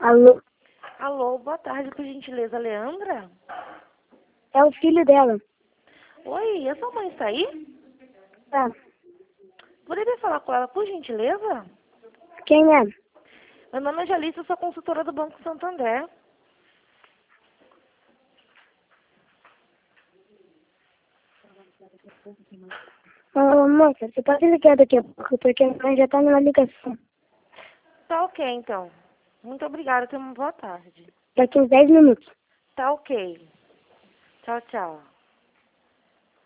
Alô? Alô, boa tarde, por gentileza, Leandra? É o filho dela. Oi, a sua mãe está aí? Tá. Poderia falar com ela, por gentileza? Quem é? Meu nome é Jalice, eu sou consultora do Banco Santander. Ô, moça, você pode ligar daqui a pouco, porque a mãe já tá numa ligação. Tá ok, então. Muito obrigada, tenha uma boa tarde. Daqui uns 10 minutos. Tá ok. Tchau, tchau.